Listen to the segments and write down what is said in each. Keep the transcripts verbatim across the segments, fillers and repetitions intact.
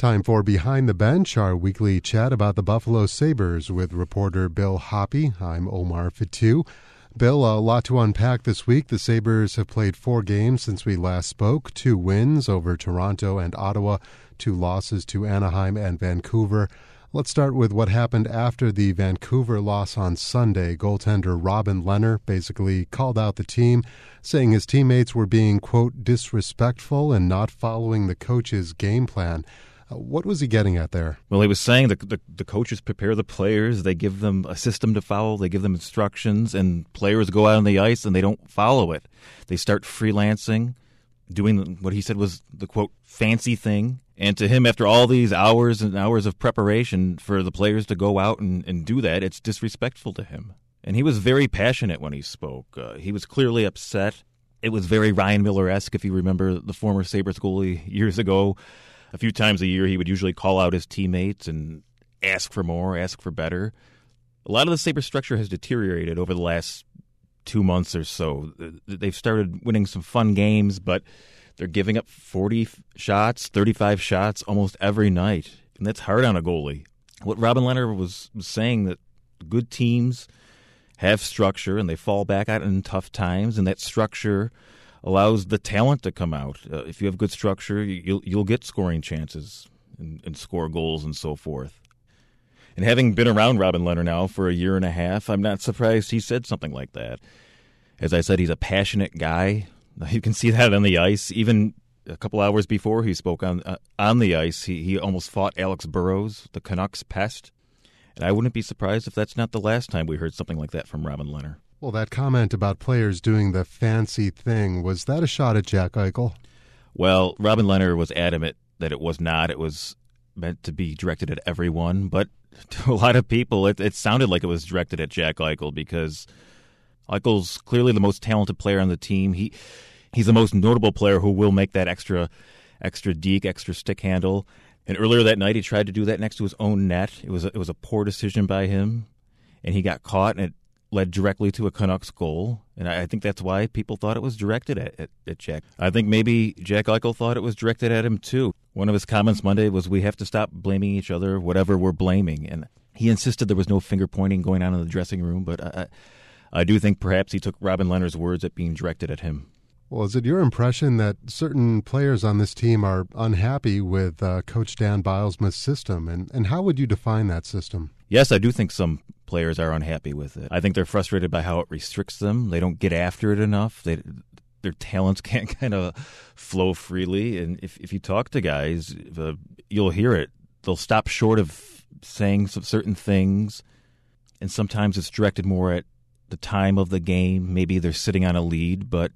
Time for Behind the Bench, our weekly chat about the Buffalo Sabres with reporter Bill Hoppe. I'm Omar Fatu. Bill, a lot to unpack this week. The Sabres have played four games since we last spoke, two wins over Toronto and Ottawa, two losses to Anaheim and Vancouver. Let's start with what happened after the Vancouver loss on Sunday. Goaltender Robin Lehner basically called out the team, saying his teammates were being, quote, disrespectful and not following the coach's game plan. Uh, what was he getting at there? Well, he was saying that the, the coaches prepare the players. They give them a system to follow. They give them instructions, and players go out on the ice and they don't follow it. They start freelancing, doing what he said was the, quote, fancy thing. And to him, after all these hours and hours of preparation for the players to go out and, and do that, it's disrespectful to him. And he was very passionate when he spoke. Uh, he was clearly upset. It was very Ryan Miller-esque, if you remember the former Sabres goalie years ago. A few times a year, he would usually call out his teammates and ask for more, ask for better. A lot of the Sabres structure has deteriorated over the last two months or so. They've started winning some fun games, but they're giving up forty shots, thirty-five shots almost every night, and that's hard on a goalie. What Robin Lehner was, was saying, that good teams have structure and they fall back out in tough times, and that structure allows the talent to come out. Uh, if you have good structure, you'll, you'll get scoring chances and, and score goals and so forth. And having been around Robin Lehner now for a year and a half, I'm not surprised he said something like that. As I said, he's a passionate guy. You can see that on the ice. Even a couple hours before he spoke on uh, on the ice, he, he almost fought Alex Burrows, the Canucks pest. And I wouldn't be surprised if that's not the last time we heard something like that from Robin Lehner. Well, that comment about players doing the fancy thing, was that a shot at Jack Eichel? Well, Robin Lehner was adamant that it was not. It was meant to be directed at everyone. But to a lot of people, it, it sounded like it was directed at Jack Eichel, because Eichel's clearly the most talented player on the team. He he's the most notable player who will make that extra extra deke, extra stick handle. And earlier that night, he tried to do that next to his own net. It was a, it was a poor decision by him, and he got caught, and it led directly to a Canucks goal. And I, I think that's why people thought it was directed at, at, at Jack. I think maybe Jack Eichel thought it was directed at him too. One of his comments Monday was, "We have to stop blaming each other, whatever we're blaming." And he insisted there was no finger pointing going on in the dressing room, but I, I do think perhaps he took Robin Lehner's words at being directed at him. Well, is it your impression that certain players on this team are unhappy with uh, Coach Dan Bylsma's system? And, and how would you define that system? Yes, I do think some players are unhappy with it. I think they're frustrated by how it restricts them. They don't get after it enough. They, their talents can't kind of flow freely. And if, if you talk to guys, uh, you'll hear it. They'll stop short of saying some certain things, and sometimes it's directed more at the time of the game. Maybe they're sitting on a lead, but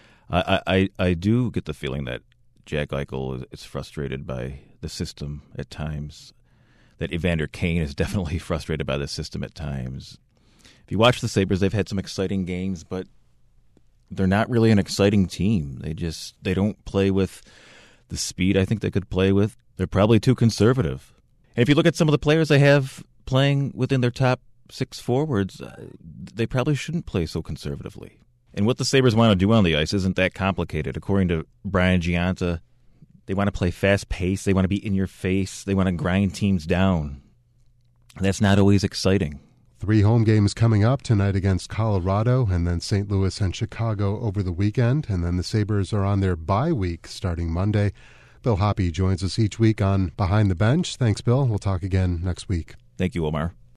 I, I, I do get the feeling that Jack Eichel is frustrated by the system at times, that Evander Kane is definitely frustrated by the system at times. If you watch the Sabres, they've had some exciting games, but they're not really an exciting team. They just they don't play with the speed I think they could play with. They're probably too conservative. And if you look at some of the players they have playing within their top six forwards, uh, they probably shouldn't play so conservatively. And what the Sabres want to do on the ice isn't that complicated. According to Brian Giunta, they want to play fast-paced. They want to be in your face. They want to grind teams down. That's not always exciting. Three home games coming up tonight against Colorado, and then Saint Louis and Chicago over the weekend. And then the Sabres are on their bye week starting Monday. Bill Hoppe joins us each week on Behind the Bench. Thanks, Bill. We'll talk again next week. Thank you, Omar.